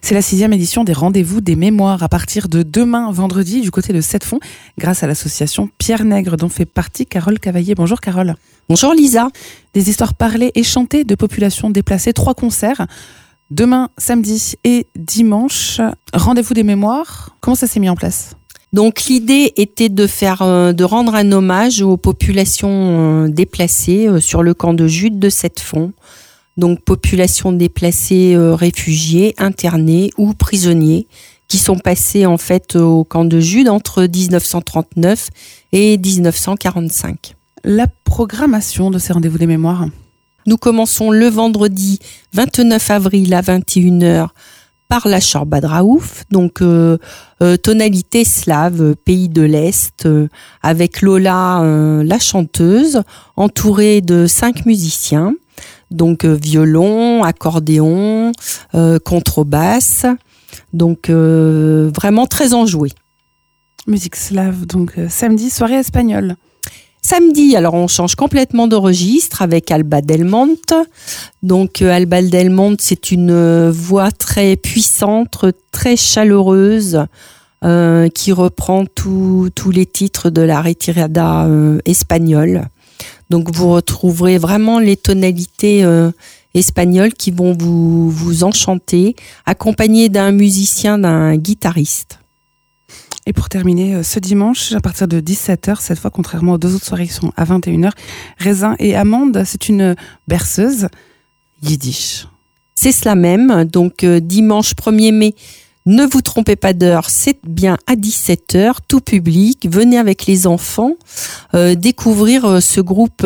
C'est la 6e édition des Rendez-vous des Mémoires à partir de demain, vendredi, du côté de Sept-Fonds, grâce à l'association Pierre Nègre, dont fait partie Carole Cavaillé. Bonjour Carole. Bonjour Lisa. Des histoires parlées et chantées de populations déplacées, 3 concerts, demain, samedi et dimanche. Rendez-vous des Mémoires, comment ça s'est mis en place ? Donc l'idée était de rendre un hommage aux populations déplacées sur le camp de Jude de Sept-Fonds. Donc populations déplacées, réfugiées, internées ou prisonniers qui sont passés en fait au camp de Jude entre 1939 et 1945. La programmation de ces Rendez-vous des Mémoires ? Nous commençons le vendredi 29 avril à 21h par la Chorba Raouf, donc tonalité slave, pays de l'Est, avec Lola, la chanteuse, entourée de 5 musiciens. Donc violon, accordéon, contrebasse, donc vraiment très enjoué. Musique slave, donc samedi, soirée espagnole. Samedi, alors on change complètement de registre avec Alba Del Monte. Donc Alba Del Monte, c'est une voix très puissante, très chaleureuse, qui reprend tous les titres de la retirada espagnole. Donc vous retrouverez vraiment les tonalités espagnoles qui vont vous enchanter, accompagnées d'un musicien, d'un guitariste. Et pour terminer, ce dimanche, à partir de 17h, cette fois, contrairement aux 2 autres soirées qui sont à 21h, Raisin et Amande, c'est une berceuse yiddish. C'est cela même, donc dimanche 1er mai, ne vous trompez pas d'heure, c'est bien à 17h, tout public, venez avec les enfants, découvrir ce groupe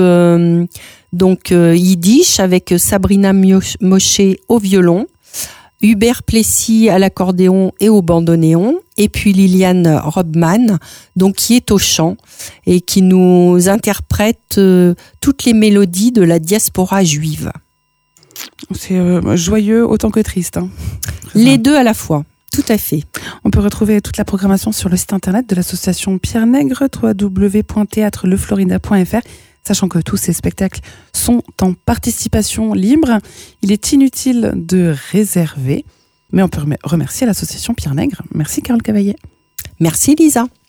yiddish avec Sabrina Moshe au violon, Hubert Plessis à l'accordéon et au bandoneon, et puis Liliane Robman, donc qui est au chant et qui nous interprète toutes les mélodies de la diaspora juive. C'est joyeux autant que triste. Hein. Les deux à la fois. Tout à fait. On peut retrouver toute la programmation sur le site internet de l'association Pierre Nègre, www.théâtreleflorida.fr, sachant que tous ces spectacles sont en participation libre. Il est inutile de réserver, mais on peut remercier l'association Pierre Nègre. Merci Carole Cavaillé. Merci Lisa.